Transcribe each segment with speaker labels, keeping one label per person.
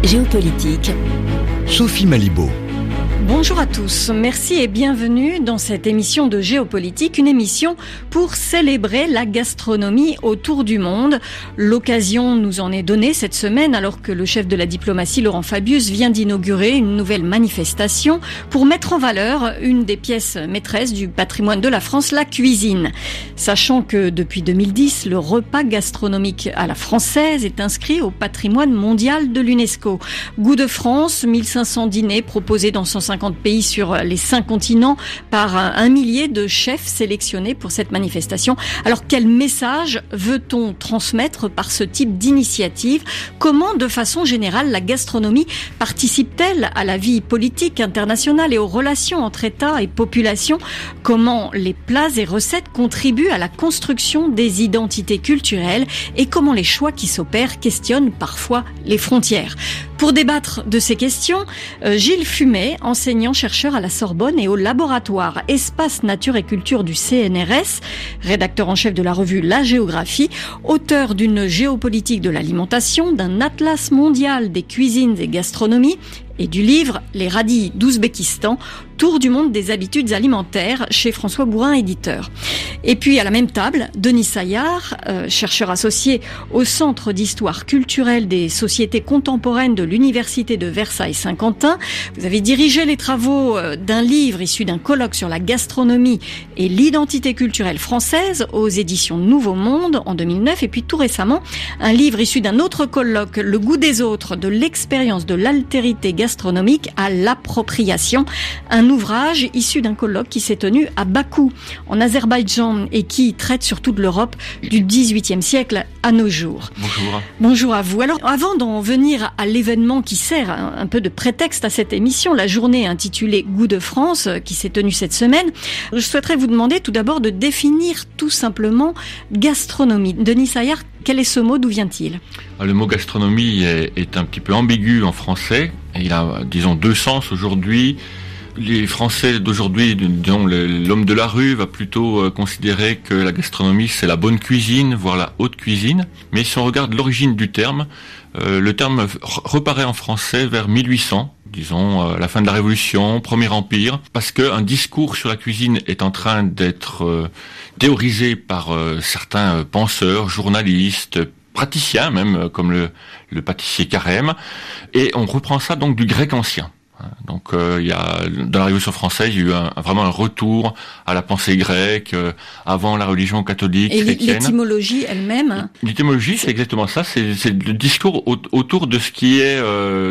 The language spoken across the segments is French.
Speaker 1: Géopolitique.
Speaker 2: Sophie Malibaud.
Speaker 3: Bonjour à tous, merci et bienvenue dans cette émission de Géopolitique, une émission pour célébrer la gastronomie autour du monde. L'occasion nous en est donnée cette semaine alors que le chef de la diplomatie Laurent Fabius vient d'inaugurer une nouvelle manifestation pour mettre en valeur une des pièces maîtresses du patrimoine de la France, la cuisine. Sachant que depuis 2010, le repas gastronomique à la française est inscrit au patrimoine mondial de l'UNESCO. Goût de France, 1500 dîners proposés dans 150 pays sur les 5 continents par un millier de chefs sélectionnés pour cette manifestation. Alors quel message veut-on transmettre par ce type d'initiative ? Comment, de façon générale, la gastronomie participe-t-elle à la vie politique internationale et aux relations entre États et populations ? Comment les plats et recettes contribuent à la construction des identités culturelles et comment les choix qui s'opèrent questionnent parfois les frontières ? Pour débattre de ces questions, Gilles Fumet, enseignant-chercheur à la Sorbonne et au laboratoire Espace Nature et Culture du CNRS, rédacteur en chef de la revue La Géographie, auteur d'une géopolitique de l'alimentation, d'un atlas mondial des cuisines et gastronomies, et du livre Les radis d'Ouzbékistan, tour du monde des habitudes alimentaires chez François Bourin, éditeur. Et puis à la même table, Denis Saillard, chercheur associé au Centre d'histoire culturelle des sociétés contemporaines de l'Université de Versailles-Saint-Quentin. Vous avez dirigé les travaux d'un livre issu d'un colloque sur la gastronomie et l'identité culturelle française aux éditions Nouveau Monde en 2009. Et puis tout récemment, un livre issu d'un autre colloque, Le goût des autres, de l'expérience de l'altérité gastronomique à l'appropriation, un ouvrage issu d'un colloque qui s'est tenu à Bakou, en Azerbaïdjan, et qui traite surtout de l'Europe du XVIIIe siècle à nos jours.
Speaker 4: Bonjour.
Speaker 3: Bonjour à vous. Alors, avant d'en venir à l'événement qui sert un peu de prétexte à cette émission, la journée intitulée Goût de France, qui s'est tenue cette semaine, je souhaiterais vous demander tout d'abord de définir tout simplement gastronomie. Denis Saillard, quel est ce mot ? D'où vient-il ?
Speaker 4: Le mot gastronomie est un petit peu ambigu en français. Il a, disons, deux sens aujourd'hui. Les Français d'aujourd'hui, disons, l'homme de la rue va plutôt considérer que la gastronomie, c'est la bonne cuisine, voire la haute cuisine. Mais si on regarde l'origine du terme, le terme reparaît en français vers 1800, disons, la fin de la Révolution, Premier Empire, parce qu'un discours sur la cuisine est en train d'être théorisé par certains penseurs, journalistes, praticiens même, comme le pâtissier Carême, et on reprend ça donc du grec ancien. Donc il y a dans la Révolution française, il y a eu vraiment un retour à la pensée grecque avant la religion catholique
Speaker 3: et
Speaker 4: chrétienne.
Speaker 3: L'étymologie elle-même.
Speaker 4: L'étymologie, c'est exactement ça. C'est le discours autour de ce qui est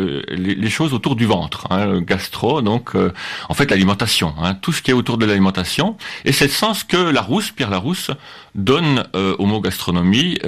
Speaker 4: les choses autour du ventre, le gastro. Donc en fait l'alimentation, tout ce qui est autour de l'alimentation. Et c'est le sens que Pierre Larousse donne au mot gastronomie,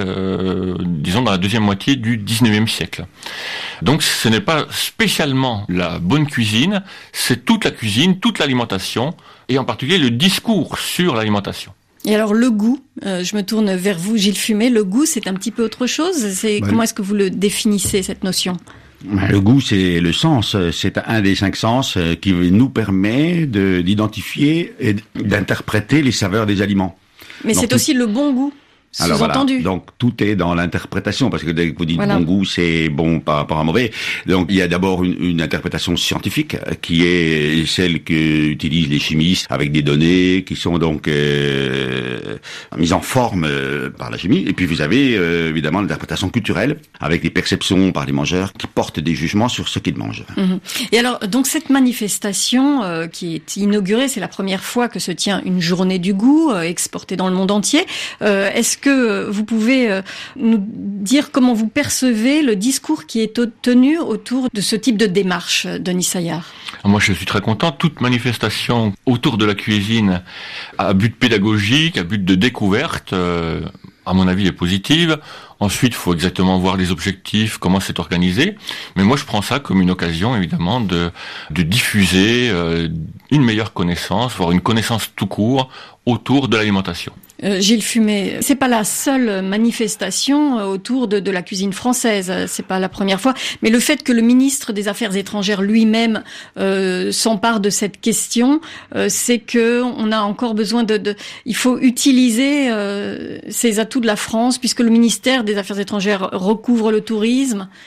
Speaker 4: disons dans la deuxième moitié du XIXe siècle. Donc ce n'est pas spécialement la bonne cuisine, c'est toute la cuisine, toute l'alimentation, et en particulier le discours sur l'alimentation.
Speaker 3: Et alors le goût, je me tourne vers vous Gilles Fumet, le goût c'est un petit peu autre chose, comment est-ce que vous le définissez cette notion ?
Speaker 5: Le goût, c'est le sens, c'est un des 5 sens qui nous permet d'identifier et d'interpréter les saveurs des aliments.
Speaker 3: Mais donc, c'est aussi le bon goût.
Speaker 5: Alors voilà, donc tout est dans l'interprétation, parce que dès que vous dites bon goût, c'est bon par rapport à mauvais. Donc il y a d'abord une interprétation scientifique qui est celle qu'utilisent les chimistes avec des données qui sont donc mises en forme par la chimie. Et puis vous avez évidemment l'interprétation culturelle avec des perceptions par les mangeurs qui portent des jugements sur ce qu'ils mangent.
Speaker 3: Et alors donc cette manifestation qui est inaugurée, c'est la première fois que se tient une journée du goût exportée dans le monde entier. Est-ce que vous pouvez nous dire comment vous percevez le discours qui est tenu autour de ce type de démarche, Denis Saillard ?
Speaker 4: Moi, je suis très content. Toute manifestation autour de la cuisine à but pédagogique, à but de découverte, à mon avis, est positive. Ensuite, il faut exactement voir les objectifs, comment c'est organisé. Mais moi, je prends ça comme une occasion, évidemment, de diffuser une meilleure connaissance, voire une connaissance tout court autour de l'alimentation.
Speaker 3: Gilles Fumet, c'est pas la seule manifestation autour de la cuisine française, c'est pas la première fois, mais le fait que le ministre des Affaires étrangères lui-même s'empare de cette question, c'est que on a encore besoin il faut utiliser ces atouts de la France, puisque le ministère des Affaires étrangères recouvre le tourisme.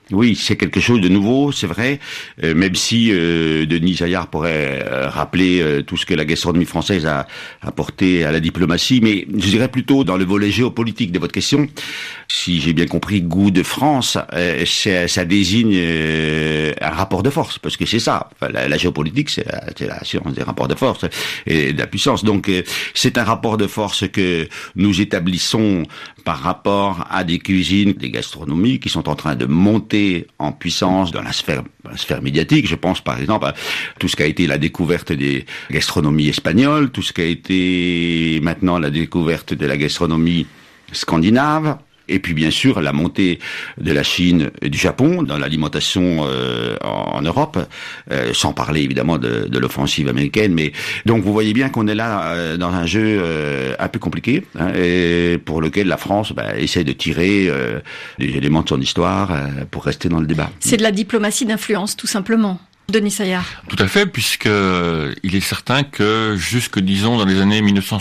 Speaker 5: Oui, c'est quelque chose de nouveau, c'est vrai, même si Denis Jaillard pourrait rappeler tout ce que la gastronomie française a apporté à la diplomatie, mais je dirais plutôt dans le volet géopolitique de votre question. Si j'ai bien compris, goût de France, ça désigne un rapport de force, parce que c'est ça. Enfin, la géopolitique, c'est la science des rapports de force et de la puissance. Donc, c'est un rapport de force que nous établissons par rapport à des cuisines, des gastronomies qui sont en train de monter en puissance dans la sphère médiatique. Je pense par exemple à tout ce qui a été la découverte des gastronomies espagnoles, tout ce qui a été maintenant la découverte de la gastronomie scandinave. Et puis bien sûr la montée de la Chine et du Japon dans l'alimentation en Europe, sans parler évidemment de l'offensive américaine. Mais donc vous voyez bien qu'on est là dans un jeu un peu compliqué, et pour lequel la France essaie de tirer des éléments de son histoire pour rester dans le débat.
Speaker 3: C'est de la diplomatie d'influence, tout simplement. Denis Jaillard.
Speaker 4: Tout à fait, puisque il est certain que jusque, disons, dans les années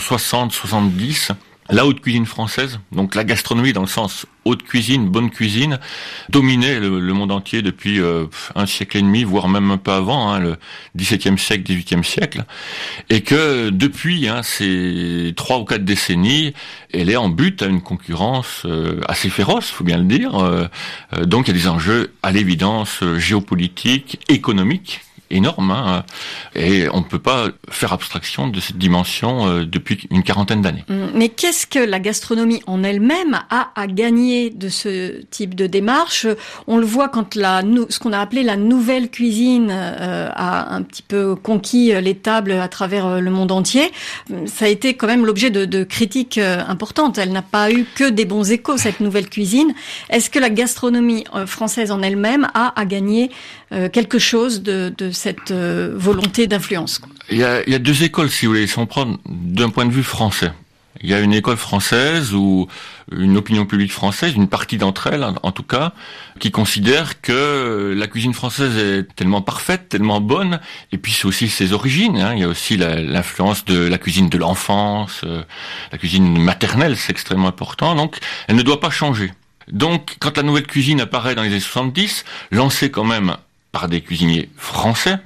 Speaker 4: 1960-70, la haute cuisine française, donc la gastronomie dans le sens haute cuisine, bonne cuisine, dominait le monde entier depuis un siècle et demi, voire même un peu avant, le XVIIe siècle, XVIIIe siècle, et que depuis ces 3 ou 4 décennies, elle est en butte à une concurrence assez féroce, faut bien le dire. Donc il y a des enjeux à l'évidence géopolitiques, économiques, énorme, et on ne peut pas faire abstraction de cette dimension depuis une quarantaine d'années.
Speaker 3: Mais qu'est-ce que la gastronomie en elle-même a à gagner de ce type de démarche ? On le voit quand ce qu'on a appelé la nouvelle cuisine a un petit peu conquis les tables à travers le monde entier. Ça a été quand même l'objet de critiques importantes. Elle n'a pas eu que des bons échos, cette nouvelle cuisine. Est-ce que la gastronomie française en elle-même a à gagner quelque chose de cette volonté d'influence?
Speaker 4: Il y a 2 écoles, si vous voulez, si on prend d'un point de vue français. Il y a une école française ou une opinion publique française, une partie d'entre elles en tout cas, qui considère que la cuisine française est tellement parfaite, tellement bonne, et puis c'est aussi ses origines. Il y a aussi l'influence de la cuisine de l'enfance, la cuisine maternelle, c'est extrêmement important, donc elle ne doit pas changer. Donc quand la nouvelle cuisine apparaît dans les années 70, lancée quand même par des cuisiniers français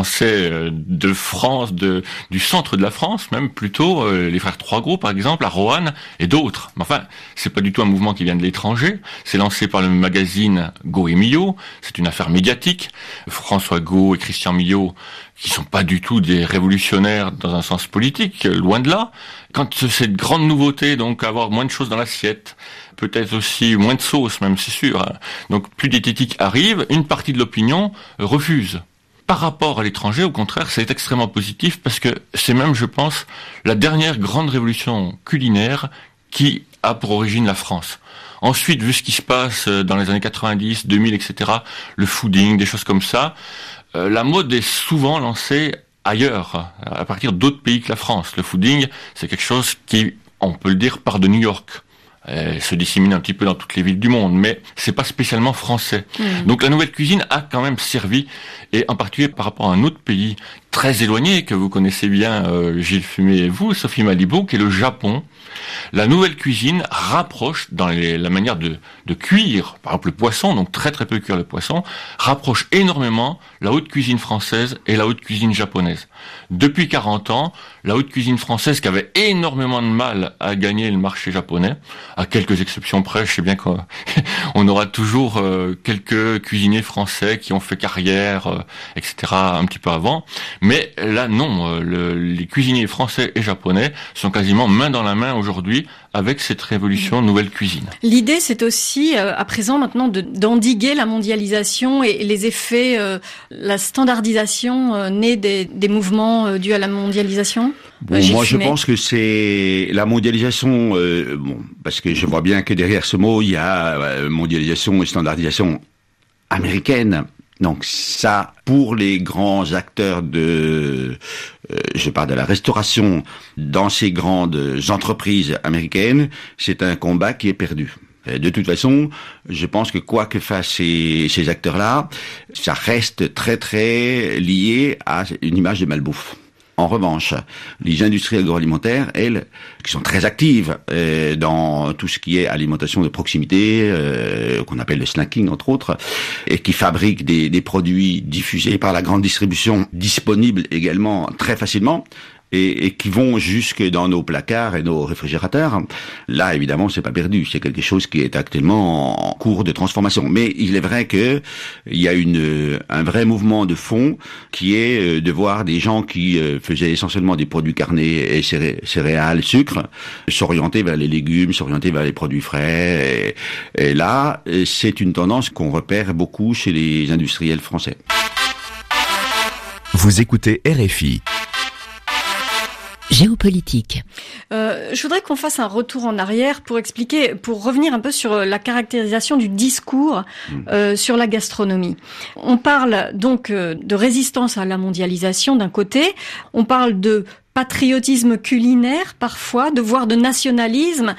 Speaker 4: de France, du centre de la France, même plutôt, les frères Trois-Gros par exemple, à Roanne et d'autres. Mais enfin, c'est pas du tout un mouvement qui vient de l'étranger. C'est lancé par le magazine Gault et Millau. C'est une affaire médiatique. François Gault et Christian Millau, qui sont pas du tout des révolutionnaires dans un sens politique, loin de là. Quand cette grande nouveauté, donc avoir moins de choses dans l'assiette, peut-être aussi moins de sauce, même c'est sûr, donc plus diététique arrive, une partie de l'opinion refuse. Par rapport à l'étranger, au contraire, c'est extrêmement positif parce que c'est même, je pense, la dernière grande révolution culinaire qui a pour origine la France. Ensuite, vu ce qui se passe dans les années 90, 2000, etc., le fooding, des choses comme ça, la mode est souvent lancée ailleurs, à partir d'autres pays que la France. Le fooding, c'est quelque chose qui, on peut le dire, part de New York. Se dissémine un petit peu dans toutes les villes du monde, mais c'est pas spécialement français. Donc la nouvelle cuisine a quand même servi, et en particulier par rapport à un autre pays très éloigné que vous connaissez bien, Gilles Fumet et vous, Sophie Malibaud, qui est le Japon. La nouvelle cuisine rapproche dans la manière de cuire, par exemple le poisson, donc très très peu cuire le poisson, rapproche énormément la haute cuisine française et la haute cuisine japonaise. Depuis 40 ans, la haute cuisine française, qui avait énormément de mal à gagner le marché japonais, à quelques exceptions près, je sais bien qu'on aura toujours quelques cuisiniers français qui ont fait carrière, etc., un petit peu avant, mais là non, les cuisiniers français et japonais sont quasiment main dans la main aujourd'hui avec cette révolution nouvelle cuisine.
Speaker 3: L'idée, c'est aussi, à présent maintenant, d'endiguer la mondialisation et les effets, la standardisation née des mouvements dus à la mondialisation.
Speaker 5: Moi, je pense que c'est la mondialisation, parce que je vois bien que derrière ce mot, il y a mondialisation et standardisation américaine. Donc ça, pour les grands acteurs je parle de la restauration dans ces grandes entreprises américaines, c'est un combat qui est perdu. De toute façon, je pense que quoi que fassent ces acteurs-là, ça reste très très lié à une image de malbouffe. En revanche, les industries agroalimentaires, elles, qui sont très actives dans tout ce qui est alimentation de proximité, qu'on appelle le snacking entre autres, et qui fabriquent des produits diffusés par la grande distribution, disponibles également très facilement, et qui vont jusque dans nos placards et nos réfrigérateurs. Là, évidemment, c'est pas perdu. C'est quelque chose qui est actuellement en cours de transformation. Mais il est vrai que il y a un vrai mouvement de fond qui est de voir des gens qui faisaient essentiellement des produits carnés et céréales, sucre, s'orienter vers les légumes, s'orienter vers les produits frais. Et là, c'est une tendance qu'on repère beaucoup chez les industriels français.
Speaker 2: Vous écoutez RFI.
Speaker 1: Géopolitique.
Speaker 3: Je voudrais qu'on fasse un retour en arrière pour revenir un peu sur la caractérisation du discours sur la gastronomie. On parle donc de résistance à la mondialisation d'un côté, on parle de patriotisme culinaire parfois, de nationalisme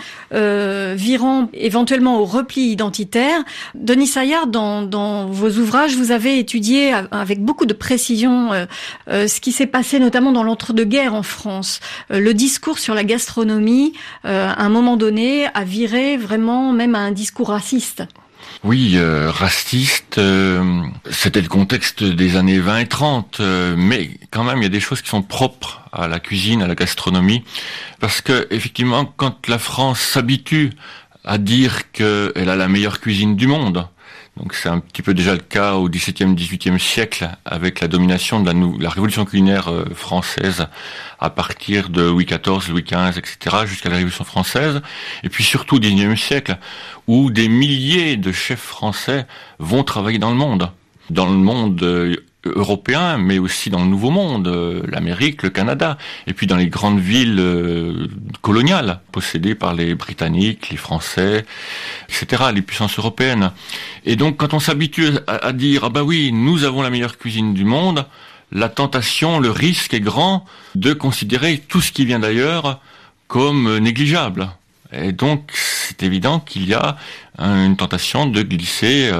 Speaker 3: virant éventuellement au repli identitaire. Denis Saillard, dans vos ouvrages, vous avez étudié avec beaucoup de précision ce qui s'est passé notamment dans l'entre-deux-guerres en France. Le discours sur la gastronomie, à un moment donné, a viré vraiment même à un discours raciste.
Speaker 4: Oui, raciste, c'était le contexte des années 20 et 30, mais quand même il y a des choses qui sont propres à la cuisine, à la gastronomie, parce que effectivement quand la France s'habitue à dire qu'elle a la meilleure cuisine du monde, donc c'est un petit peu déjà le cas au XVIIe, XVIIIe siècle avec la domination de la révolution culinaire française à partir de Louis XIV, Louis XV, etc. jusqu'à la Révolution française. Et puis surtout au XIXe siècle où des milliers de chefs français vont travailler dans le monde. Dans le monde européen, mais aussi dans le Nouveau Monde, l'Amérique, le Canada, et puis dans les grandes villes coloniales possédées par les Britanniques, les Français, etc., les puissances européennes. Et donc, quand on s'habitue à dire « Ah bah oui, nous avons la meilleure cuisine du monde », la tentation, le risque est grand de considérer tout ce qui vient d'ailleurs comme négligeable. Et donc, c'est évident qu'il y a une tentation de glisser,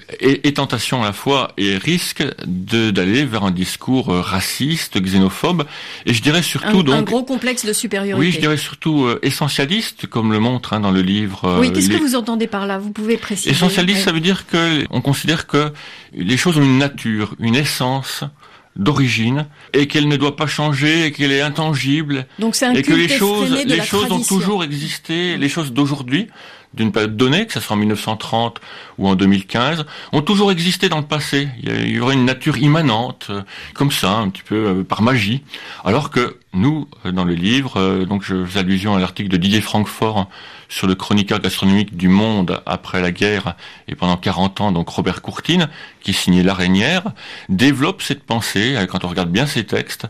Speaker 4: et tentation à la fois, et risque d'aller vers un discours raciste, xénophobe, et je dirais surtout
Speaker 3: un gros complexe de supériorité.
Speaker 4: Oui, je dirais surtout essentialiste, comme le montre dans le livre.
Speaker 3: Oui, qu'est-ce que vous entendez par là? Vous pouvez préciser.
Speaker 4: Essentialiste, ça veut dire que on considère que les choses ont une nature, une essence d'origine, et qu'elle ne doit pas changer, et qu'elle est intangible,
Speaker 3: donc c'est un
Speaker 4: et que les choses
Speaker 3: ont
Speaker 4: toujours existé, les choses d'aujourd'hui, d'une période donnée, que ce soit en 1930 ou en 2015, ont toujours existé dans le passé. Il y aurait une nature immanente, comme ça, un petit peu par magie, alors que nous, dans le livre, donc je fais allusion à l'article de Didier Francfort sur le chroniqueur gastronomique du Monde après la guerre et pendant 40 ans, donc Robert Courtine, qui signait L'Araignière, développe cette pensée, quand on regarde bien ses textes,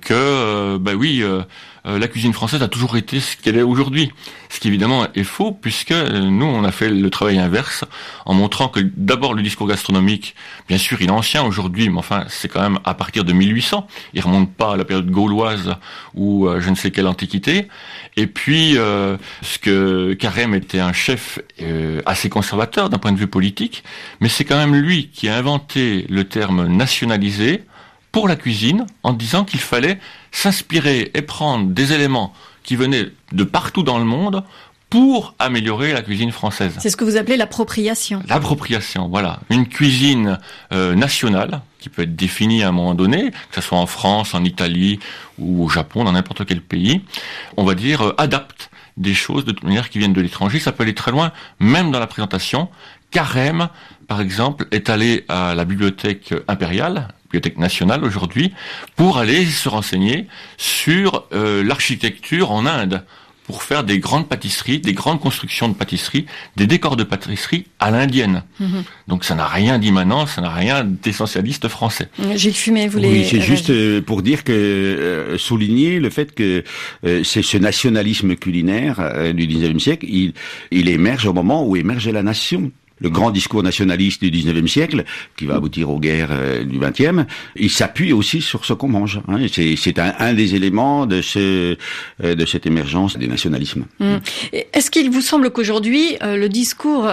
Speaker 4: que la cuisine française a toujours été ce qu'elle est aujourd'hui. Ce qui évidemment est faux, puisque nous, on a fait le travail inverse, en montrant que d'abord le discours gastronomique, bien sûr, il est ancien aujourd'hui, mais enfin, c'est quand même à partir de 1800. Il remonte pas à la période gauloise ou je ne sais quelle antiquité. Et puis, ce que Carême était un chef assez conservateur d'un point de vue politique, mais c'est quand même lui qui a inventé le terme nationalisé pour la cuisine, en disant qu'il fallait s'inspirer et prendre des éléments qui venaient de partout dans le monde pour améliorer la cuisine française.
Speaker 3: C'est ce que vous appelez l'appropriation.
Speaker 4: L'appropriation, voilà. Une cuisine nationale, qui peut être définie à un moment donné, que ce soit en France, en Italie ou au Japon, dans n'importe quel pays, on va dire adapte des choses de toute manière qui viennent de l'étranger. Ça peut aller très loin, même dans la présentation. Carême, par exemple, est allé à la bibliothèque impériale, bibliothèque nationale aujourd'hui, pour aller se renseigner sur l'architecture en Inde, pour faire des grandes pâtisseries, des grandes constructions de pâtisseries, des décors de pâtisserie à l'indienne. Donc ça n'a rien d'immanent, ça n'a rien d'essentialiste français.
Speaker 3: Gilles Fumet, vous voulez...
Speaker 5: Oui, c'est juste pour dire que, souligner le fait que c'est ce nationalisme culinaire du XIXe siècle, il émerge au moment où émerge la nation. le grand discours nationaliste du 19e siècle, qui va aboutir aux guerres du 20e, il s'appuie aussi sur ce qu'on mange. C'est un des éléments de cette émergence des nationalismes.
Speaker 3: Est-ce qu'il vous semble qu'aujourd'hui, le discours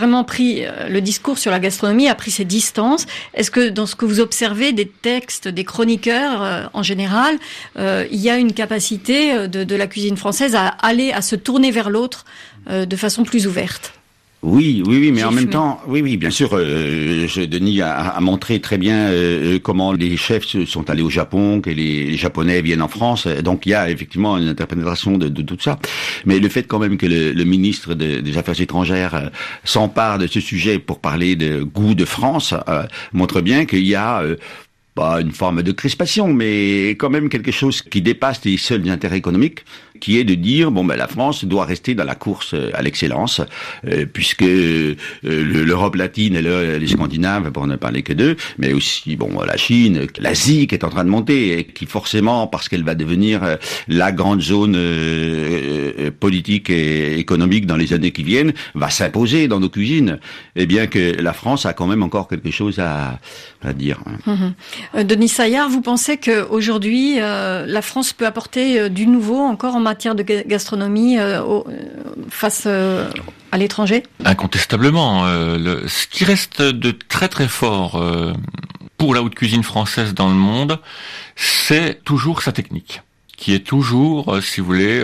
Speaker 3: sur la gastronomie a pris ses distances? Est-ce que dans ce que vous observez des textes, des chroniqueurs en général, il y a une capacité de la cuisine française à se tourner vers l'autre de façon plus ouverte?
Speaker 5: Oui, mais en même temps, oui, bien sûr, Denis a montré très bien comment les chefs sont allés au Japon, que les Japonais viennent en France, donc il y a effectivement une interprétation de tout ça. Mais le fait quand même que le ministre des Affaires étrangères s'empare de ce sujet pour parler de goût de France montre bien qu'il y a pas une forme de crispation, mais quand même quelque chose qui dépasse les seuls intérêts économiques, qui est de dire la France doit rester dans la course à l'excellence, puisque l'Europe latine et les Scandinaves, pour ne parler que d'eux, mais aussi la Chine, l'Asie qui est en train de monter et qui forcément, parce qu'elle va devenir la grande zone politique et économique dans les années qui viennent, va s'imposer dans nos cuisines. Et bien que la France a quand même encore quelque chose à dire.
Speaker 3: Denis Saillard, vous pensez qu'aujourd'hui, la France peut apporter du nouveau encore en matière de gastronomie face à l'étranger?
Speaker 4: Incontestablement. Ce qui reste de très très fort pour la haute cuisine française dans le monde, c'est toujours sa technique, qui est toujours, si vous voulez,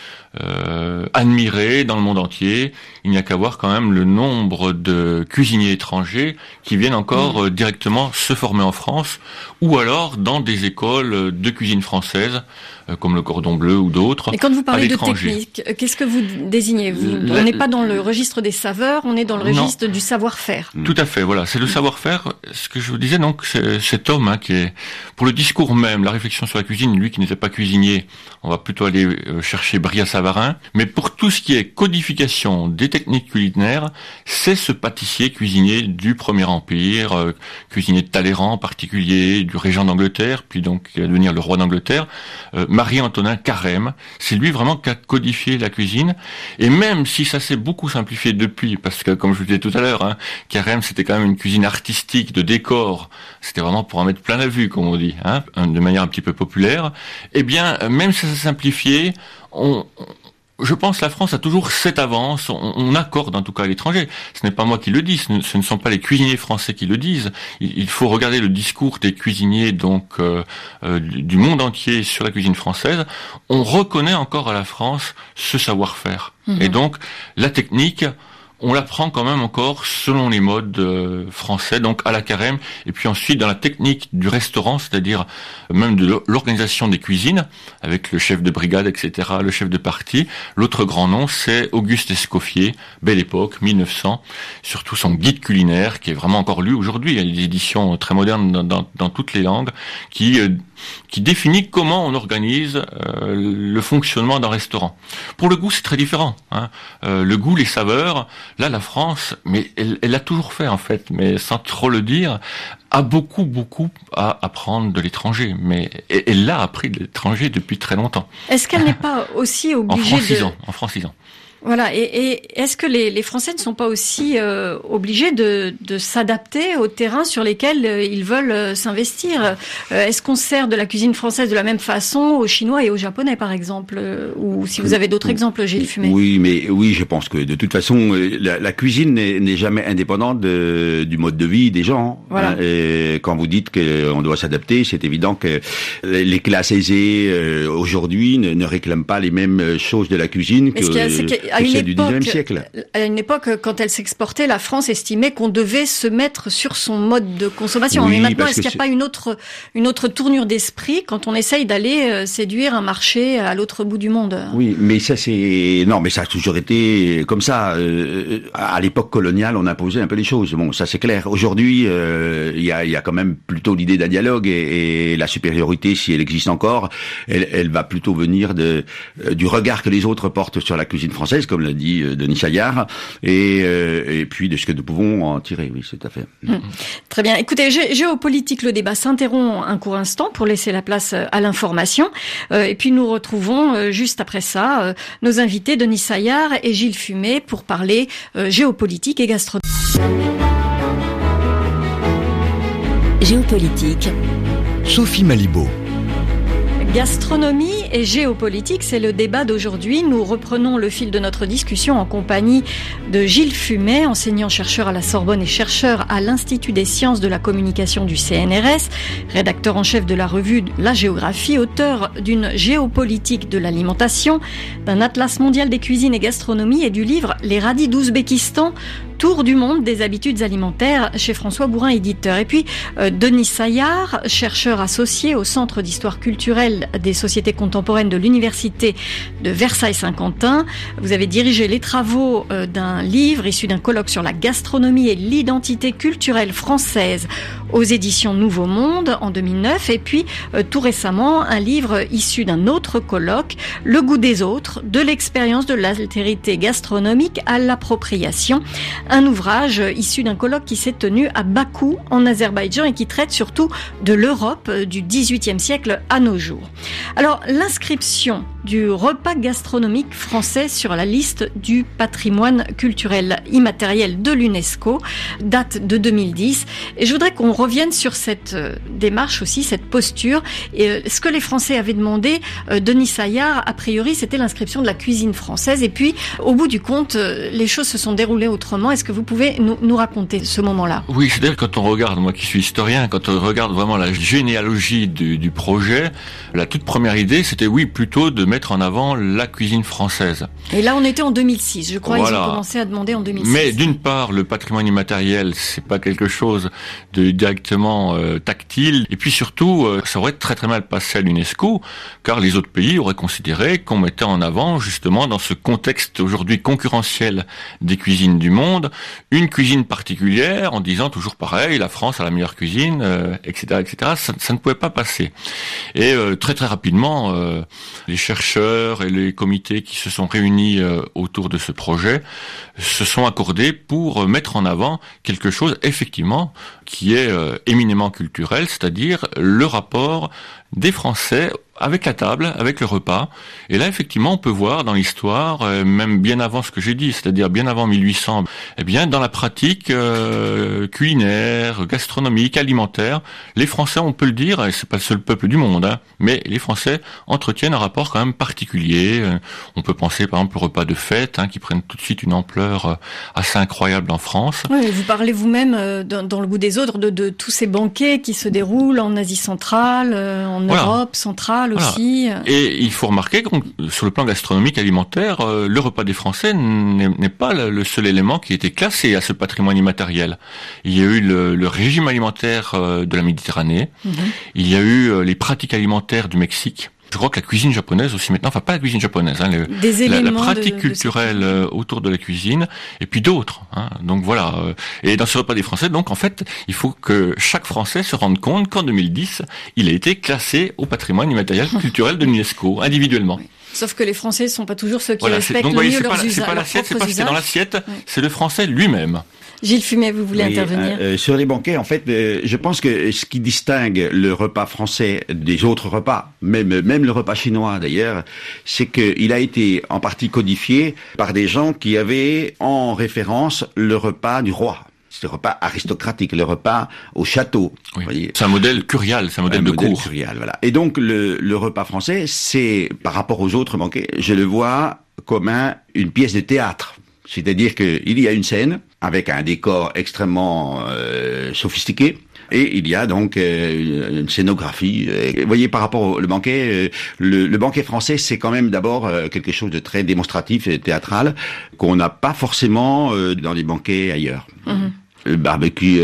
Speaker 4: admirée dans le monde entier. Il n'y a qu'à voir quand même le nombre de cuisiniers étrangers qui viennent encore directement se former en France, ou alors dans des écoles de cuisine française, comme le Cordon Bleu ou d'autres.
Speaker 3: Et quand vous parlez de technique, qu'est-ce que vous désignez? On n'est pas dans le registre des saveurs, on est dans le registre du savoir-faire.
Speaker 4: Tout à fait, voilà, c'est le savoir-faire. Ce que je vous disais, donc, c'est cet homme qui est, pour le discours même, la réflexion sur la cuisine, lui qui n'était pas cuisinier, on va plutôt aller chercher Brillat-Savarin, mais pour tout ce qui est codification des techniques culinaires, c'est ce pâtissier cuisinier du Premier Empire, cuisinier de Talleyrand en particulier, du régent d'Angleterre, puis donc qui va devenir le roi d'Angleterre, Marie-Antonin Carême. C'est lui vraiment qui a codifié la cuisine, et même si ça s'est beaucoup simplifié depuis, parce que comme je vous disais tout à l'heure, Carême c'était quand même une cuisine artistique, de décor, c'était vraiment pour en mettre plein la vue, comme on dit, de manière un petit peu populaire. Eh bien, même si ça s'est simplifié, je pense que la France a toujours cette avance, on accorde en tout cas à l'étranger. Ce n'est pas moi qui le dis, ce ne sont pas les cuisiniers français qui le disent. Il faut regarder le discours des cuisiniers donc du monde entier sur la cuisine française. On reconnaît encore à la France ce savoir-faire. Et donc la technique, on l'apprend quand même encore selon les modes français, donc à la Carême, et puis ensuite dans la technique du restaurant, c'est-à-dire même de l'organisation des cuisines, avec le chef de brigade, etc., le chef de partie. L'autre grand nom, c'est Auguste Escoffier, Belle Époque, 1900, surtout son guide culinaire, qui est vraiment encore lu aujourd'hui. Il y a des éditions très modernes dans toutes les langues, qui définit comment on organise le fonctionnement d'un restaurant. Pour le goût, c'est très différent. Le goût, les saveurs, là, la France, mais elle l'a toujours fait en fait, mais sans trop le dire, a beaucoup à apprendre de l'étranger. Mais elle l'a appris de l'étranger depuis très longtemps.
Speaker 3: Est-ce qu'elle n'est pas aussi obligée
Speaker 4: en francisant.
Speaker 3: Voilà, et est-ce que les Français ne sont pas aussi obligés de s'adapter aux terrains sur lesquels ils veulent s'investir? Est-ce qu'on sert de la cuisine française de la même façon aux Chinois et aux Japonais, par exemple? Ou si vous avez d'autres exemples, Gilles Fumet?
Speaker 5: Oui, je pense que de toute façon, la cuisine n'est jamais indépendante du mode de vie des gens.
Speaker 3: Voilà.
Speaker 5: Et quand vous dites qu'on doit s'adapter, c'est évident que les classes aisées aujourd'hui ne réclament pas les mêmes choses de la cuisine que celles du 19e siècle.
Speaker 3: À une époque, quand elle s'exportait, la France estimait qu'on devait se mettre sur son mode de consommation.
Speaker 5: Oui,
Speaker 3: mais maintenant, est-ce qu'il n'y a pas une autre tournure d'esprit quand on essaye d'aller séduire un marché à l'autre bout du monde?
Speaker 5: Oui, mais ça a toujours été comme ça. À l'époque coloniale, on imposait un peu les choses. Bon, ça c'est clair. Aujourd'hui, il y a quand même plutôt l'idée d'un dialogue et la supériorité, si elle existe encore, elle va plutôt venir du regard que les autres portent sur la cuisine française, comme l'a dit Denis Saillard, et puis de ce que nous pouvons en tirer. Oui, c'est tout à fait.
Speaker 3: Très bien. Écoutez, Géopolitique, le débat s'interrompt un court instant pour laisser la place à l'information. Et puis nous retrouvons juste après ça nos invités Denis Saillard et Gilles Fumet pour parler géopolitique et gastronomie.
Speaker 2: Géopolitique. Sophie Malibaud.
Speaker 3: Gastronomie et géopolitique, c'est le débat d'aujourd'hui. Nous reprenons le fil de notre discussion en compagnie de Gilles Fumet, enseignant-chercheur à la Sorbonne et chercheur à l'Institut des sciences de la communication du CNRS, rédacteur en chef de la revue La Géographie, auteur d'une géopolitique de l'alimentation, d'un atlas mondial des cuisines et gastronomies et du livre Les radis d'Ouzbékistan, Tour du monde des habitudes alimentaires chez François Bourin, éditeur. Et puis Denis Saillard, chercheur associé au Centre d'histoire culturelle des sociétés contemporaines de l'Université de Versailles-Saint-Quentin. Vous avez dirigé les travaux d'un livre issu d'un colloque sur la gastronomie et l'identité culturelle française aux éditions Nouveau Monde en 2009. Et puis tout récemment, un livre issu d'un autre colloque, Le goût des autres, de l'expérience de l'altérité gastronomique à l'appropriation. Un ouvrage issu d'un colloque qui s'est tenu à Bakou, en Azerbaïdjan, et qui traite surtout de l'Europe du XVIIIe siècle à nos jours. Alors, l'inscription du repas gastronomique français sur la liste du patrimoine culturel immatériel de l'UNESCO date de 2010. Et je voudrais qu'on revienne sur cette démarche aussi, cette posture. Et ce que les Français avaient demandé, Denis Saillard, a priori, c'était l'inscription de la cuisine française. Et puis, au bout du compte, les choses se sont déroulées autrement. Est-ce que vous pouvez nous raconter ce moment-là?
Speaker 4: Oui, c'est-à-dire quand on regarde, moi qui suis historien, quand on regarde vraiment la généalogie du projet, la toute première idée, c'était plutôt de mettre en avant la cuisine française.
Speaker 3: Et là, on était en 2006, je crois, voilà. Ils ont commencé à demander en 2006.
Speaker 4: Mais d'une part, le patrimoine immatériel, c'est pas quelque chose de directement tactile. Et puis surtout, ça aurait très très mal passé à l'UNESCO, car les autres pays auraient considéré qu'on mettait en avant, justement, dans ce contexte aujourd'hui concurrentiel des cuisines du monde, une cuisine particulière, en disant toujours pareil, la France a la meilleure cuisine, etc., etc. Ça ne pouvait pas passer. Et très très rapidement, les chercheurs et les comités qui se sont réunis autour de ce projet se sont accordés pour mettre en avant quelque chose, effectivement, qui est éminemment culturel, c'est-à-dire le rapport des Français avec la table, avec le repas. Et là, effectivement, on peut voir dans l'histoire, même bien avant ce que j'ai dit, c'est-à-dire bien avant 1800, eh bien, dans la pratique culinaire, gastronomique, alimentaire, les Français, on peut le dire, et c'est pas le seul peuple du monde, mais les Français entretiennent un rapport quand même particulier. On peut penser, par exemple, au repas de fête, qui prennent tout de suite une ampleur assez incroyable en France.
Speaker 3: Oui, vous parlez vous-même, dans le goût des autres, de tous ces banquets qui se déroulent en Asie centrale, en Europe centrale.
Speaker 4: Voilà.
Speaker 3: Aussi.
Speaker 4: Et il faut remarquer que sur le plan gastronomique alimentaire, le repas des Français n'est pas le seul élément qui a été classé à ce patrimoine immatériel. Il y a eu le régime alimentaire de la Méditerranée, il y a eu les pratiques alimentaires du Mexique. Je crois que la cuisine japonaise aussi maintenant, enfin pas la cuisine japonaise, la pratique culturelle autour de la cuisine, et puis d'autres. Donc voilà. Et dans ce repas des Français, donc en fait, il faut que chaque Français se rende compte qu'en 2010, il a été classé au patrimoine immatériel culturel de l'UNESCO, individuellement.
Speaker 3: Oui. Sauf que les Français ne sont pas toujours ceux qui respectent le mieux leurs usages.
Speaker 4: C'est pas l'assiette, c'est pas ce qu'il y a dans l'assiette, c'est le Français lui-même.
Speaker 3: Gilles Fumet, vous voulez intervenir?
Speaker 5: Sur les banquets, en fait, je pense que ce qui distingue le repas français des autres repas, même le repas chinois d'ailleurs, c'est qu'il a été en partie codifié par des gens qui avaient en référence le repas du roi. C'est le repas aristocratique, le repas au château.
Speaker 4: Oui. Vous voyez. C'est un modèle curial, c'est un modèle de cour.
Speaker 5: Curial, voilà. Et donc le repas français, c'est par rapport aux autres banquets, je le vois comme une pièce de théâtre. C'est-à-dire qu'il y a une scène avec un décor extrêmement sophistiqué. Et il y a donc une scénographie. Vous voyez, par rapport au banquet, le banquet français, c'est quand même d'abord quelque chose de très démonstratif et théâtral qu'on n'a pas forcément dans les banquets ailleurs. Le barbecue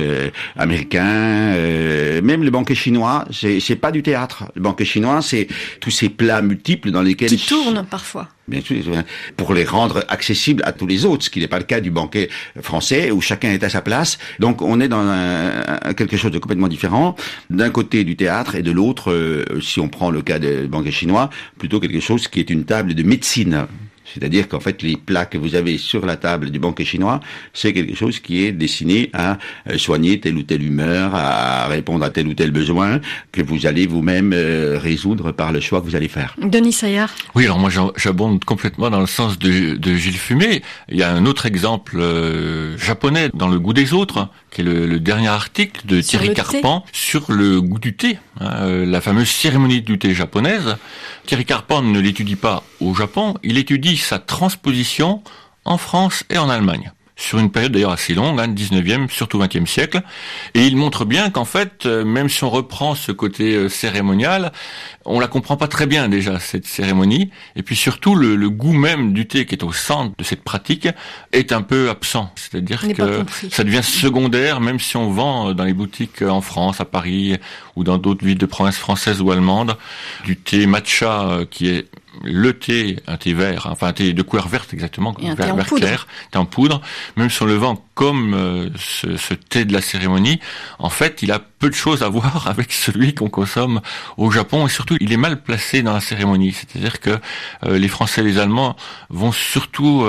Speaker 5: américain, même le banquet chinois, c'est pas du théâtre. Le banquet chinois, c'est tous ces plats multiples dans lesquels...
Speaker 3: Qui tournent parfois.
Speaker 5: Bien sûr, pour les rendre accessibles à tous les autres, ce qui n'est pas le cas du banquet français, où chacun est à sa place. Donc on est dans quelque chose de complètement différent. D'un côté du théâtre, et de l'autre, si on prend le cas du banquet chinois, plutôt quelque chose qui est une table de médecine. C'est-à-dire qu'en fait, les plats que vous avez sur la table du banquet chinois, c'est quelque chose qui est destiné à soigner telle ou telle humeur, à répondre à tel ou tel besoin, que vous allez vous-même résoudre par le choix que vous allez faire.
Speaker 3: Denis Saillard.
Speaker 4: Oui, alors moi j'abonde complètement dans le sens de Gilles Fumet. Il y a un autre exemple japonais dans Le goût des autres, qui est le dernier article de Thierry Carpan sur le goût du thé, la fameuse cérémonie du thé japonaise. Thierry Carpan ne l'étudie pas au Japon, il étudie sa transposition en France et en Allemagne, sur une période d'ailleurs assez longue, 19e, surtout 20e siècle, et il montre bien qu'en fait, même si on reprend ce côté cérémonial, on la comprend pas très bien déjà, cette cérémonie, et puis surtout le goût même du thé qui est au centre de cette pratique est un peu absent, c'est-à-dire que ça devient secondaire, même si on vend dans les boutiques en France, à Paris, ou dans d'autres villes de province françaises ou allemandes, du thé matcha qui est le thé, un thé vert, enfin un thé de couleur verte exactement, vert clair, thé en poudre, même si on le vend comme ce thé de la cérémonie, en fait, il a peu de choses à voir avec celui qu'on consomme au Japon, et surtout, il est mal placé dans la cérémonie. C'est-à-dire que les Français et les Allemands vont surtout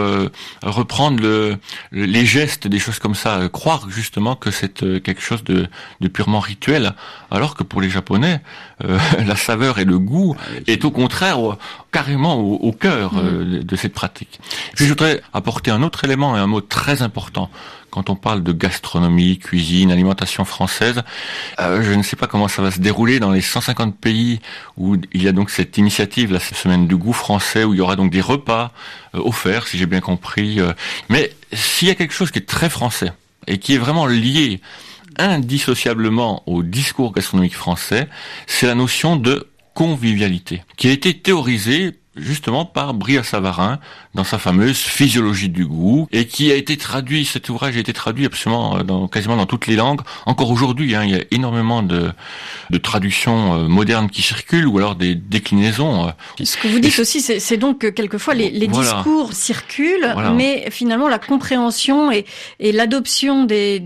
Speaker 4: reprendre les gestes, des choses comme ça, croire justement que c'est quelque chose de purement rituel, alors que pour les Japonais, la saveur et le goût est au contraire carrément au cœur de cette pratique. Puis je voudrais apporter un autre élément et un mot très important. Quand on parle de gastronomie, cuisine, alimentation française, je ne sais pas comment ça va se dérouler dans les 150 pays où il y a donc cette initiative, cette semaine du goût français, où il y aura donc des repas offerts, si j'ai bien compris. Mais s'il y a quelque chose qui est très français et qui est vraiment lié indissociablement au discours gastronomique français, c'est la notion de convivialité, qui a été théorisée justement par Brillat-Savarin dans sa fameuse Physiologie du goût, et qui a été traduit, cet ouvrage a été traduit absolument quasiment dans toutes les langues. Encore aujourd'hui, il y a énormément de traductions modernes qui circulent, ou alors des déclinaisons.
Speaker 3: Ce que vous dites aussi, c'est donc que quelquefois les discours circulent, mais finalement la compréhension et l'adoption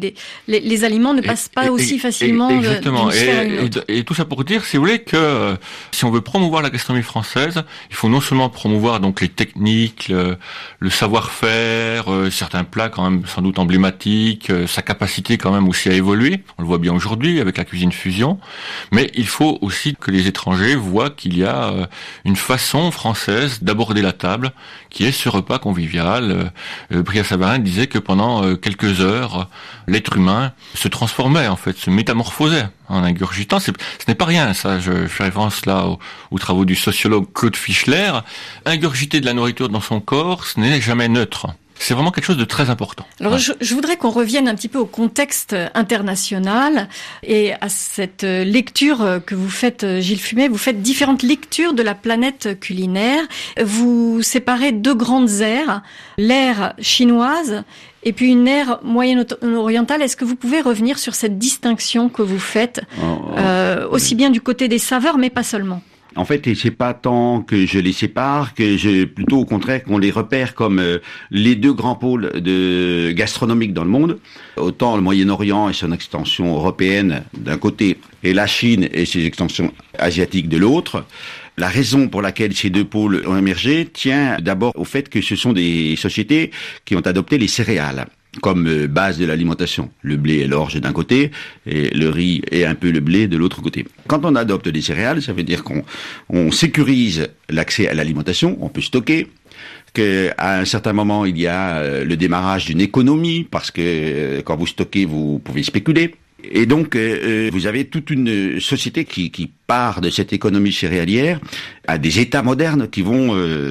Speaker 3: les aliments ne passent pas aussi facilement
Speaker 4: exactement.
Speaker 3: d'une sphère à une autre.
Speaker 4: Et tout ça pour dire, si vous voulez, que si on veut promouvoir la gastronomie française, il faut non seulement promouvoir donc les techniques, le savoir-faire, certains plats quand même sans doute emblématiques, sa capacité quand même aussi à évoluer. On le voit bien aujourd'hui avec la cuisine fusion. Mais il faut aussi que les étrangers voient qu'il y a une façon française d'aborder la table, qui est ce repas convivial. Brillat-Savarin disait que pendant quelques heures, l'être humain se transformait en fait, se métamorphosait en ingurgitant. Ce n'est pas rien, ça. Je fais référence là aux travaux du sociologue Claude Fischler. Ingurgiter de la nourriture dans son corps, ce n'est jamais neutre. C'est vraiment quelque chose de très important.
Speaker 3: Alors, je voudrais qu'on revienne un petit peu au contexte international et à cette lecture que vous faites, Gilles Fumet. Vous faites différentes lectures de la planète culinaire. Vous séparez deux grandes ères, l'ère chinoise et puis une ère moyen-orientale. Est-ce que vous pouvez revenir sur cette distinction que vous faites, aussi bien du côté des saveurs, mais pas seulement?
Speaker 5: En fait, c'est pas tant que je les sépare, que plutôt au contraire qu'on les repère comme les deux grands pôles gastronomiques dans le monde. Autant le Moyen-Orient et son extension européenne d'un côté, et la Chine et ses extensions asiatiques de l'autre. La raison pour laquelle ces deux pôles ont émergé tient d'abord au fait que ce sont des sociétés qui ont adopté les céréales comme base de l'alimentation. Le blé et l'orge d'un côté, et le riz et un peu le blé de l'autre côté. Quand on adopte des céréales, ça veut dire qu'on sécurise l'accès à l'alimentation, on peut stocker, qu'à un certain moment, il y a le démarrage d'une économie, parce que quand vous stockez, vous pouvez spéculer. Et donc, vous avez toute une société qui part de cette économie céréalière à des États modernes qui vont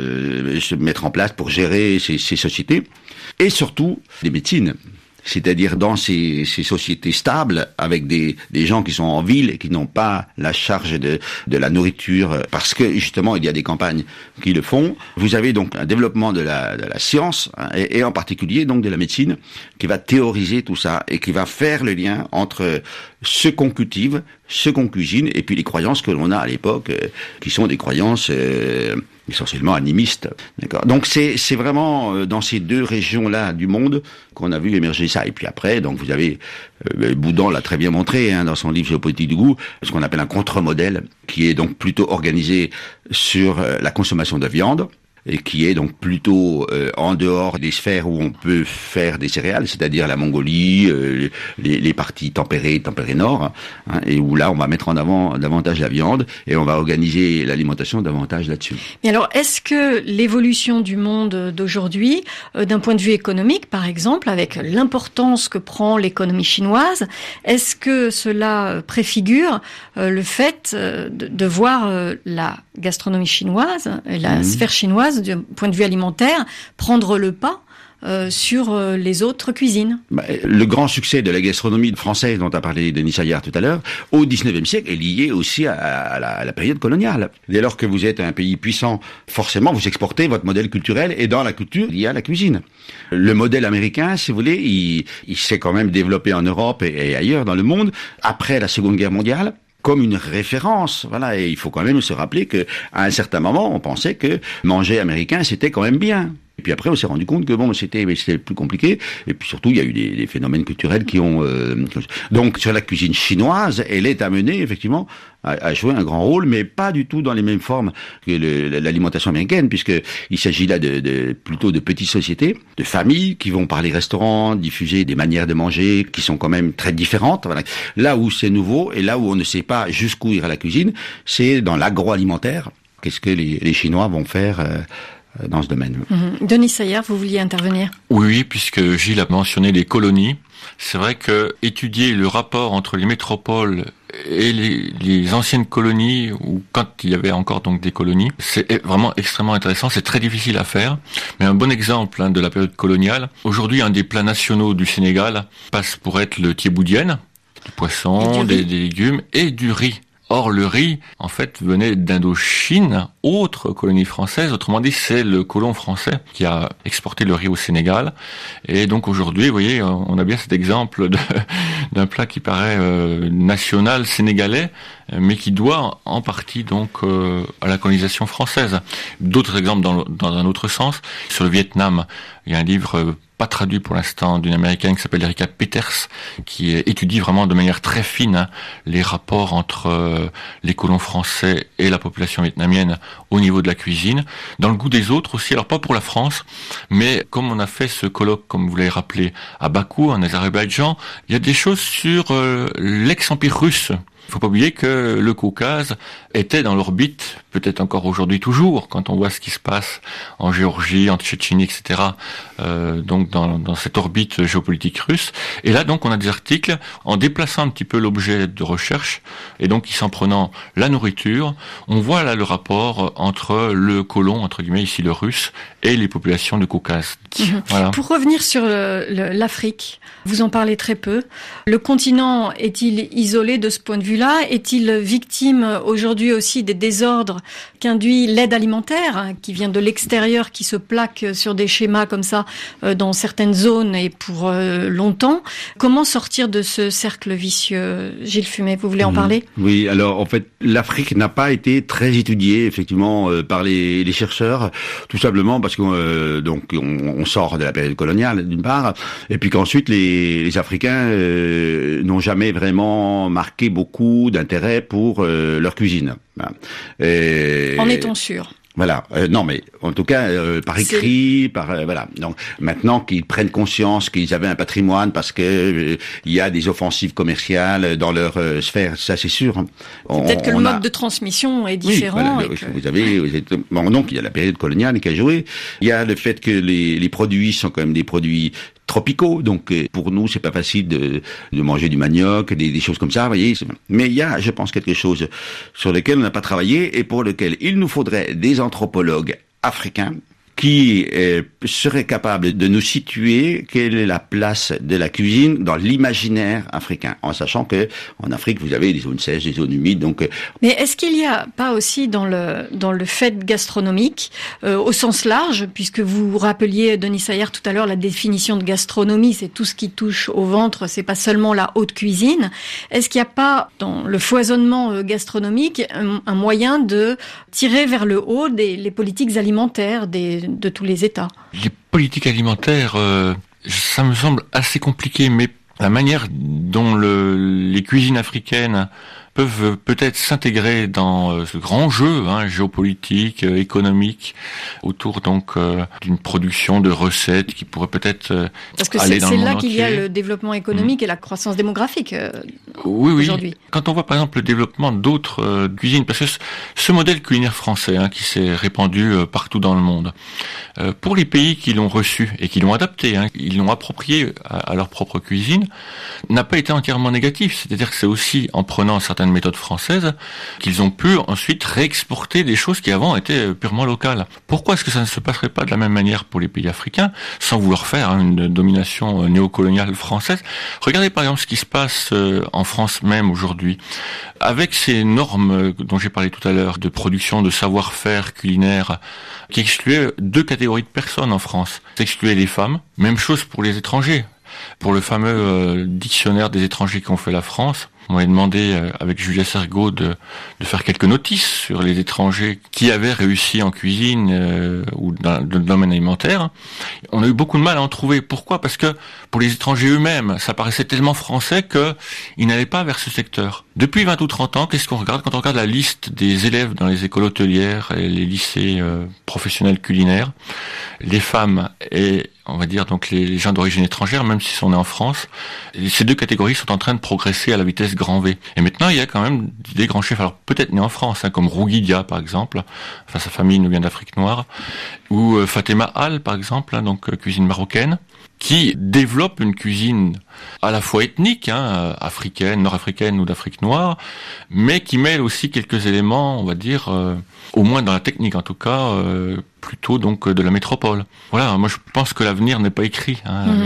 Speaker 5: se mettre en place pour gérer ces sociétés. Et surtout, des médecines. C'est-à-dire dans ces sociétés stables, avec des gens qui sont en ville et qui n'ont pas la charge de la nourriture, parce que justement il y a des campagnes qui le font. Vous avez donc un développement de la science, hein, et en particulier donc de la médecine, qui va théoriser tout ça et qui va faire le lien entre ce qu'on cultive, ce qu'on cuisine, et puis les croyances que l'on a à l'époque, qui sont des croyances essentiellement animistes. D'accord. Donc c'est vraiment dans ces deux régions-là du monde qu'on a vu émerger ça. Et puis après, donc vous avez Boudon l'a très bien montré dans son livre Géopolitique du goût, ce qu'on appelle un contre-modèle, qui est donc plutôt organisé sur la consommation de viande. et qui est donc plutôt en dehors des sphères où on peut faire des céréales, c'est-à-dire la Mongolie, les parties tempérées nord, hein, et où là on va mettre en avant davantage la viande et on va organiser l'alimentation davantage là-dessus.
Speaker 3: Et alors, est-ce que l'évolution du monde d'aujourd'hui, d'un point de vue économique par exemple, avec l'importance que prend l'économie chinoise, est-ce que cela préfigure le fait de voir la gastronomie chinoise, la sphère chinoise du point de vue alimentaire, prendre le pas sur les autres cuisines?
Speaker 5: Le grand succès de la gastronomie française dont a parlé Denis Saillard tout à l'heure, au XIXe siècle, est lié aussi à la période coloniale. Dès lors que vous êtes un pays puissant, forcément vous exportez votre modèle culturel, et dans la culture, il y a la cuisine. Le modèle américain, si vous voulez, il s'est quand même développé en Europe et ailleurs dans le monde, après la Seconde Guerre mondiale, comme une référence, voilà. Et il faut quand même se rappeler que à un certain moment, on pensait que manger américain, c'était quand même bien. Et puis après, on s'est rendu compte que bon, c'était plus compliqué. Et puis surtout, il y a eu des phénomènes culturels qui ont. Donc, sur la cuisine chinoise, elle est amenée effectivement à jouer un grand rôle, mais pas du tout dans les mêmes formes que l'alimentation américaine, puisque il s'agit là plutôt de petites sociétés, de familles qui vont par les restaurants diffuser des manières de manger qui sont quand même très différentes. Voilà. Là où c'est nouveau et là où on ne sait pas jusqu'où ira la cuisine, c'est dans l'agroalimentaire. Qu'est-ce que les Chinois vont faire dans ce domaine.
Speaker 3: Denis Saillard, vous vouliez intervenir?
Speaker 4: Oui, puisque Gilles a mentionné les colonies. C'est vrai que étudier le rapport entre les métropoles et les anciennes colonies, ou quand il y avait encore donc des colonies, c'est vraiment extrêmement intéressant. C'est très difficile à faire, mais un bon exemple de la période coloniale. Aujourd'hui, un des plats nationaux du Sénégal passe pour être le thiéboudienne, du poisson, des légumes et du riz. Or, le riz, en fait, venait d'Indochine, autre colonie française. Autrement dit, c'est le colon français qui a exporté le riz au Sénégal. Et donc, aujourd'hui, vous voyez, on a bien cet exemple d'un plat qui paraît national sénégalais, mais qui doit en partie donc à la colonisation française. D'autres exemples dans un autre sens. Sur le Vietnam, il y a un livre pas traduit pour l'instant d'une américaine qui s'appelle Erika Peters, qui étudie vraiment de manière très fine les rapports entre les colons français et la population vietnamienne au niveau de la cuisine. Dans le goût des autres aussi, alors pas pour la France, mais comme on a fait ce colloque, comme vous l'avez rappelé, à Bakou, en Azerbaïdjan, il y a des choses sur l'ex-empire russe. Il ne faut pas oublier que le Caucase était dans l'orbite, peut-être encore aujourd'hui toujours, quand on voit ce qui se passe en Géorgie, en Tchétchénie, etc. Donc dans cette orbite géopolitique russe. Et là, donc, on a des articles en déplaçant un petit peu l'objet de recherche, et donc en s'en prenant la nourriture, on voit là le rapport entre le colon, entre guillemets ici le russe, et les populations du Caucase. Voilà.
Speaker 3: Pour revenir sur l'Afrique, vous en parlez très peu. Le continent est-il isolé de ce point de vue-là? Est-il victime aujourd'hui aussi des désordres qu'induit l'aide alimentaire, qui vient de l'extérieur, qui se plaque sur des schémas comme ça dans certaines zones et pour longtemps? Comment sortir de ce cercle vicieux? Gilles Fumet, vous voulez en parler?
Speaker 5: Oui, alors en fait, l'Afrique n'a pas été très étudiée effectivement par les chercheurs, tout simplement parce que donc on sort de la période coloniale d'une part, et puis qu'ensuite les Africains n'ont jamais vraiment marqué beaucoup d'intérêt pour leur cuisine.
Speaker 3: En est-on sûr?
Speaker 5: Voilà. Non, mais en tout cas par écrit, voilà. Donc maintenant qu'ils prennent conscience qu'ils avaient un patrimoine parce que il y a des offensives commerciales dans leur sphère, ça c'est sûr.
Speaker 3: Peut-être que le mode de transmission est différent.
Speaker 5: Oui, voilà, donc il y a la période coloniale qui a joué. Il y a le fait que les produits sont quand même des produits tropicaux, donc pour nous c'est pas facile de manger du manioc, des choses comme ça, vous voyez. Mais il y a, je pense, quelque chose sur lequel on n'a pas travaillé et pour lequel il nous faudrait des anthropologues africains qui seraient capables de nous situer quelle est la place de la cuisine dans l'imaginaire africain, en sachant que en Afrique vous avez des zones sèches, des zones humides, donc.
Speaker 3: Mais est-ce qu'il y a pas aussi dans le fait gastronomique, au sens large, puisque vous rappeliez Denis Saillard tout à l'heure la définition de gastronomie, c'est tout ce qui touche au ventre, c'est pas seulement la haute cuisine. Est-ce qu'il n'y a pas dans le foisonnement gastronomique un moyen de tirer vers le haut les politiques alimentaires de tous les États?
Speaker 4: Les politiques alimentaires, ça me semble assez compliqué, mais la manière dont les cuisines africaines peuvent peut-être s'intégrer dans ce grand jeu géopolitique, économique, autour donc d'une production de recettes qui pourrait peut-être
Speaker 3: parce que
Speaker 4: aller dans le monde entier.
Speaker 3: C'est là qu'il y a le développement économique et la croissance démographique aujourd'hui.
Speaker 4: Oui. Quand on voit par exemple le développement d'autres cuisines, parce que ce modèle culinaire français qui s'est répandu partout dans le monde, pour les pays qui l'ont reçu et qui l'ont adapté, ils l'ont approprié à leur propre cuisine, n'a pas été entièrement négatif. C'est-à-dire que c'est aussi en prenant certaines méthodes françaises qu'ils ont pu ensuite réexporter des choses qui avant étaient purement locales. Pourquoi est-ce que ça ne se passerait pas de la même manière pour les pays africains, sans vouloir faire une domination néocoloniale française? Regardez par exemple ce qui se passe en France même aujourd'hui, avec ces normes dont j'ai parlé tout à l'heure, de production de savoir-faire culinaire, qui excluaient 2 catégories de personnes en France. Ça excluait les femmes, même chose pour les étrangers. Pour le fameux dictionnaire des étrangers qu'ont fait la France, on m'a demandé avec Julia Sergaud de faire quelques notices sur les étrangers qui avaient réussi en cuisine ou dans le domaine alimentaire. On a eu beaucoup de mal à en trouver. Pourquoi ? Parce que pour les étrangers eux-mêmes, ça paraissait tellement français qu'ils n'allaient pas vers ce secteur. Depuis 20 ou 30 ans, qu'est-ce qu'on regarde ? Quand on regarde la liste des élèves dans les écoles hôtelières et les lycées professionnels culinaires, les femmes et on va dire donc les gens d'origine étrangère, même si on est en France, ces 2 catégories sont en train de progresser à la vitesse grand V. Et maintenant, il y a quand même des grands chefs, alors peut-être nés en France, comme Rougidia par exemple, enfin sa famille nous vient d'Afrique noire, ou Fatema Al par exemple, donc cuisine marocaine, qui développe une cuisine à la fois ethnique, africaine, nord-africaine ou d'Afrique noire, mais qui mêle aussi quelques éléments, on va dire, au moins dans la technique en tout cas, plutôt donc de la métropole. Voilà, moi je pense que l'avenir n'est pas écrit.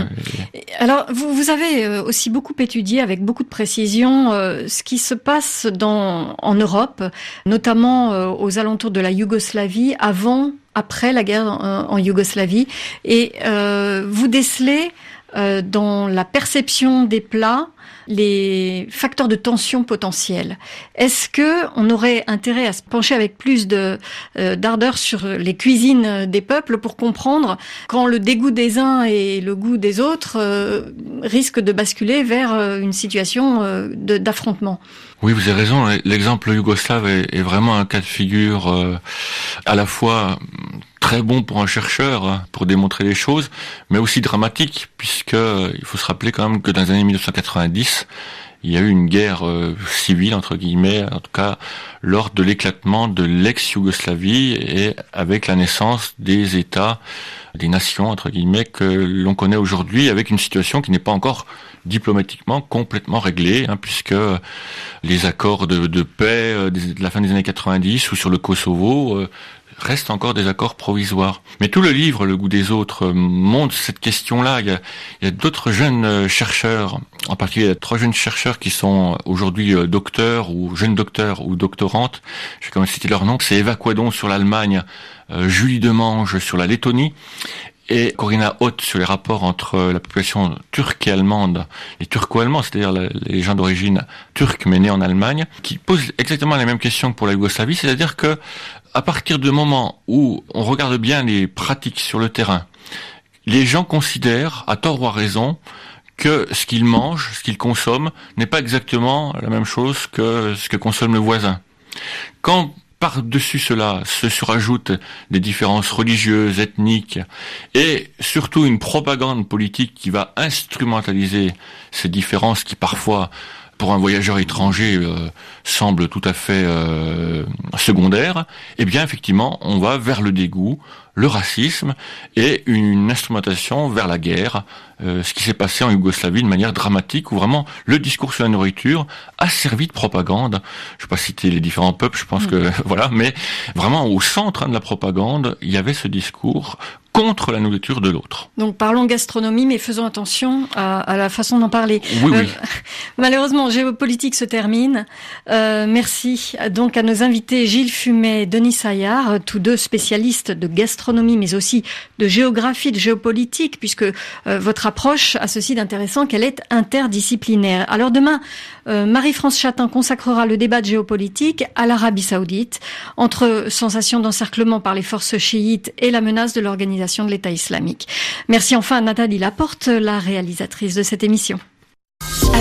Speaker 3: Alors vous avez aussi beaucoup étudié avec beaucoup de précision ce qui se passe en Europe, notamment aux alentours de la Yougoslavie, après la guerre en Yougoslavie, et vous décelez dans la perception des plats les facteurs de tension potentiels. Est-ce que on aurait intérêt à se pencher avec plus d'ardeur sur les cuisines des peuples pour comprendre quand le dégoût des uns et le goût des autres risquent de basculer vers une situation d'affrontement?
Speaker 4: Oui, vous avez raison. L'exemple yougoslave est vraiment un cas de figure à la fois très bon pour un chercheur pour démontrer les choses, mais aussi dramatique, puisque il faut se rappeler quand même que dans les années 1990, il y a eu une guerre civile, entre guillemets, en tout cas lors de l'éclatement de l'ex-Yougoslavie et avec la naissance des États, des nations, entre guillemets, que l'on connaît aujourd'hui, avec une situation qui n'est pas encore diplomatiquement complètement réglée, puisque les accords de paix de la fin des années 90 ou sur le Kosovo restent encore des accords provisoires. Mais tout le livre, Le goût des autres, montre cette question-là. Il y a d'autres jeunes chercheurs, en particulier il y a 3 jeunes chercheurs qui sont aujourd'hui docteurs ou jeunes docteurs ou doctorantes. Je vais quand même citer leur nom. C'est Eva Quadon sur l'Allemagne, Julie Demange sur la Lettonie, et Corinna Hoth sur les rapports entre la population turque et allemande, les turco-allemands, c'est-à-dire les gens d'origine turque mais nés en Allemagne, qui posent exactement les mêmes questions que pour la Yougoslavie, c'est-à-dire que à partir du moment où on regarde bien les pratiques sur le terrain, les gens considèrent, à tort ou à raison, que ce qu'ils mangent, ce qu'ils consomment, n'est pas exactement la même chose que ce que consomme le voisin. Quand par-dessus cela se surajoutent des différences religieuses, ethniques, et surtout une propagande politique qui va instrumentaliser ces différences qui parfois, pour un voyageur étranger, semblent tout à fait secondaires, eh bien effectivement, on va vers le dégoût, le racisme et une instrumentation vers la guerre, ce qui s'est passé en Yougoslavie de manière dramatique, où vraiment le discours sur la nourriture a servi de propagande. Je ne vais pas citer les différents peuples, je pense que voilà, mais vraiment au centre de la propagande, il y avait ce discours contre la nourriture de l'autre.
Speaker 3: Donc parlons gastronomie, mais faisons attention à la façon d'en parler.
Speaker 4: Oui.
Speaker 3: Malheureusement, Géopolitique se termine. Merci donc à nos invités Gilles Fumet et Denis Saillard, tous deux spécialistes de gastronomie, mais aussi de géographie, de géopolitique, puisque votre approche a ceci d'intéressant qu'elle est interdisciplinaire. Alors demain, Marie-France Chatin consacrera le débat de géopolitique à l'Arabie Saoudite, entre sensation d'encerclement par les forces chiites et la menace de l'organisation de l'État islamique. Merci enfin à Nathalie Laporte, la réalisatrice de cette émission.